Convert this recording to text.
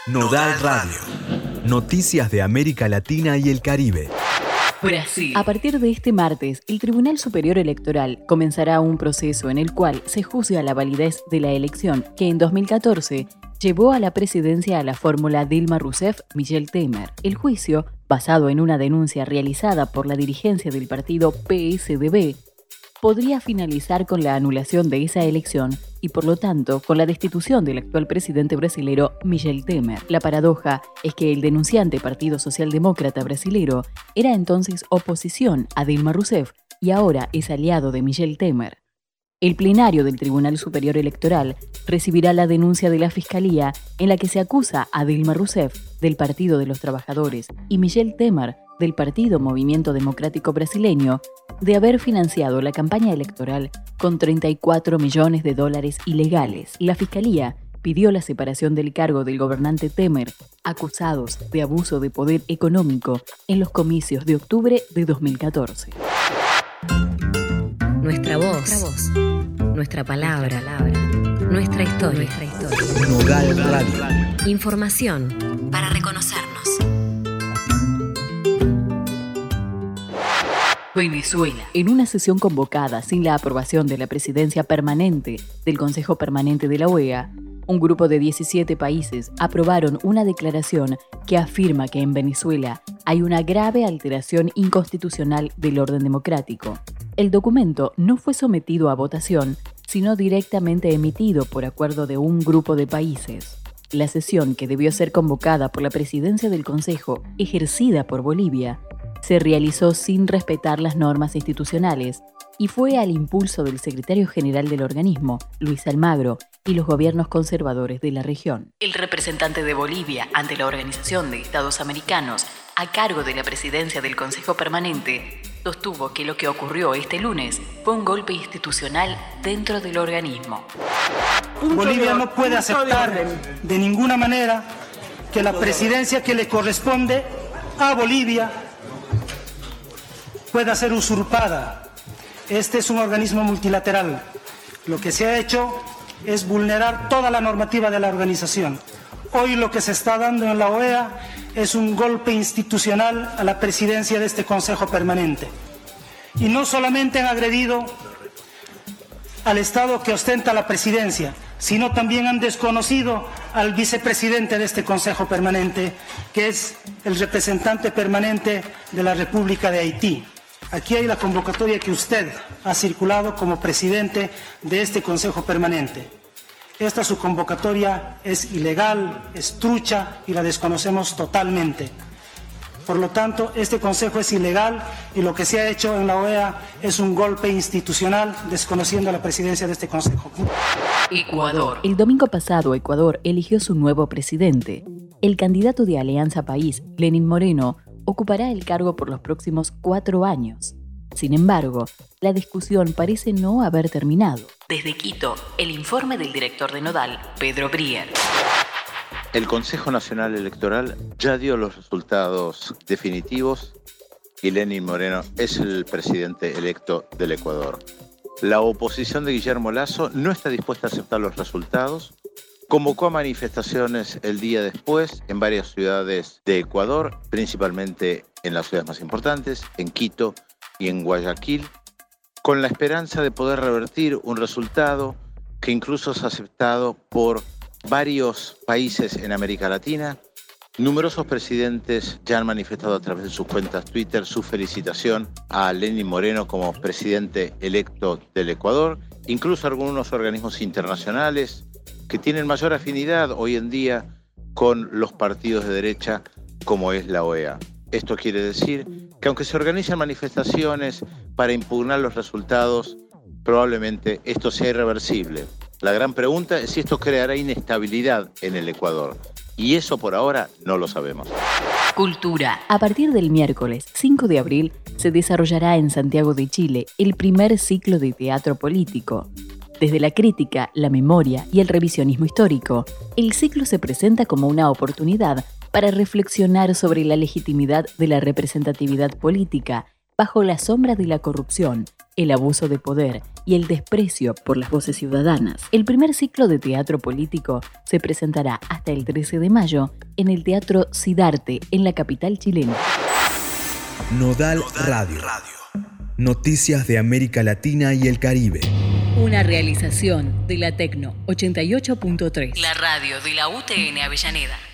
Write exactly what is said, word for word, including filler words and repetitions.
Nodal Radio. Noticias de América Latina y el Caribe. Brasil. A partir de este martes, el Tribunal Superior Electoral comenzará un proceso en el cual se juzga la validez de la elección que en dos mil catorce llevó a la presidencia a la fórmula Dilma Rousseff-Michel Temer. El juicio, basado en una denuncia realizada por la dirigencia del partido P S D B, podría finalizar con la anulación de esa elección y, por lo tanto, con la destitución del actual presidente brasilero Michel Temer. La paradoja es que el denunciante Partido Socialdemócrata Brasilero era entonces oposición a Dilma Rousseff y ahora es aliado de Michel Temer. El plenario del Tribunal Superior Electoral recibirá la denuncia de la Fiscalía en la que se acusa a Dilma Rousseff del Partido de los Trabajadores y Michel Temer del Partido Movimiento Democrático Brasileño de haber financiado la campaña electoral con treinta y cuatro millones de dólares ilegales. La Fiscalía pidió la separación del cargo del gobernante Temer, acusados de abuso de poder económico en los comicios de octubre de dos mil catorce. Nuestra voz, nuestra, voz, nuestra palabra, nuestra, palabra, nuestra historia. Nuestra historia. Nodal Radio. Información para reconocernos. Venezuela. En una sesión convocada sin la aprobación de la presidencia permanente del Consejo Permanente de la O E A, un grupo de diecisiete países aprobaron una declaración que afirma que en Venezuela hay una grave alteración inconstitucional del orden democrático. El documento no fue sometido a votación, sino directamente emitido por acuerdo de un grupo de países. La sesión, que debió ser convocada por la presidencia del Consejo, ejercida por Bolivia, se realizó sin respetar las normas institucionales y fue al impulso del secretario general del organismo, Luis Almagro, y los gobiernos conservadores de la región. El representante de Bolivia ante la Organización de Estados Americanos, a cargo de la presidencia del Consejo Permanente, sostuvo que lo que ocurrió este lunes fue un golpe institucional dentro del organismo. Bolivia no puede aceptar de ninguna manera que la presidencia que le corresponde a Bolivia pueda ser usurpada. Este es un organismo multilateral. Lo que se ha hecho es vulnerar toda la normativa de la organización. Hoy lo que se está dando en la O E A es un golpe institucional a la presidencia de este Consejo Permanente. Y no solamente han agredido al Estado que ostenta la presidencia, sino también han desconocido al vicepresidente de este Consejo Permanente, que es el representante permanente de la República de Haití. Aquí hay la convocatoria que usted ha circulado como presidente de este Consejo Permanente. Esta su convocatoria es ilegal, es trucha y la desconocemos totalmente. Por lo tanto, este Consejo es ilegal y lo que se ha hecho en la O E A es un golpe institucional desconociendo la presidencia de este Consejo. Ecuador. El domingo pasado, Ecuador eligió su nuevo presidente. El candidato de Alianza País, Lenín Moreno, ocupará el cargo por los próximos cuatro años. Sin embargo, la discusión parece no haber terminado. Desde Quito, el informe del director de Nodal, Pedro Brier. El Consejo Nacional Electoral ya dio los resultados definitivos y Lenín Moreno es el presidente electo del Ecuador. La oposición de Guillermo Lasso no está dispuesta a aceptar los resultados. Convocó a manifestaciones el día después en varias ciudades de Ecuador, principalmente en las ciudades más importantes, en Quito y en Guayaquil, con la esperanza de poder revertir un resultado que incluso es aceptado por varios países en América Latina. Numerosos presidentes ya han manifestado a través de sus cuentas Twitter su felicitación a Lenín Moreno como presidente electo del Ecuador, incluso algunos organismos internacionales que tienen mayor afinidad hoy en día con los partidos de derecha como es la O E A. Esto quiere decir que aunque se organizan manifestaciones para impugnar los resultados, probablemente esto sea irreversible. La gran pregunta es si esto creará inestabilidad en el Ecuador. Y eso por ahora no lo sabemos. Cultura. A partir del miércoles cinco de abril se desarrollará en Santiago de Chile el primer ciclo de teatro político. Desde la crítica, la memoria y el revisionismo histórico, el ciclo se presenta como una oportunidad para reflexionar sobre la legitimidad de la representatividad política bajo la sombra de la corrupción, el abuso de poder y el desprecio por las voces ciudadanas. El primer ciclo de teatro político se presentará hasta el trece de mayo en el Teatro Sidarte, en la capital chilena. Nodal, Nodal Radio. Radio. Noticias de América Latina y el Caribe. Una realización de la Tecno ochenta y ocho punto tres. La radio de la U T N Avellaneda.